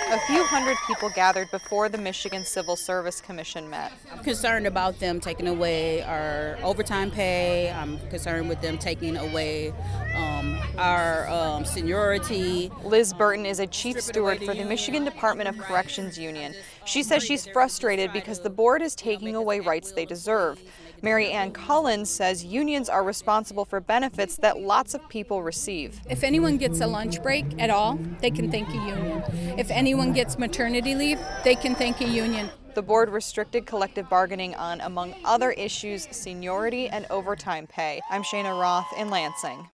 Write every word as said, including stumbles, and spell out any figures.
A few hundred people gathered before the Michigan Civil Service Commission met. I'm concerned about them taking away our overtime pay. I'm concerned with them taking away um, our um, seniority. Liz Burton is a chief steward for the Michigan Department of Corrections Union. She says she's frustrated because the board is taking away rights they deserve. Mary Ann Collins says unions are responsible for benefits that lots of people receive. If anyone gets a lunch break at all, they can thank a union. If anyone gets maternity leave, they can thank a union. The board restricted collective bargaining on, among other issues, seniority and overtime pay. I'm Shana Roth in Lansing.